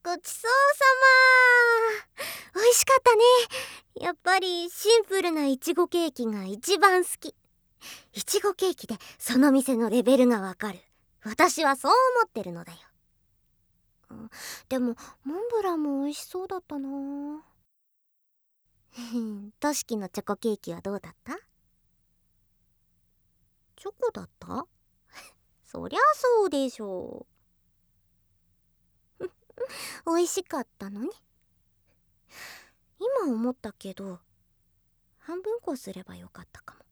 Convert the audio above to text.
ごちそうさま。美味しかったね。やっぱりシンプルないちごケーキが一番好き。いちごケーキでその店のレベルがわかる。私はそう思ってるのだよ。でもモンブランも美味しそうだったな。トシキのチョコケーキはどうだった？チョコだった？そりゃそうでしょう。美味しかったのに。今思ったけど半分こすればよかったかも。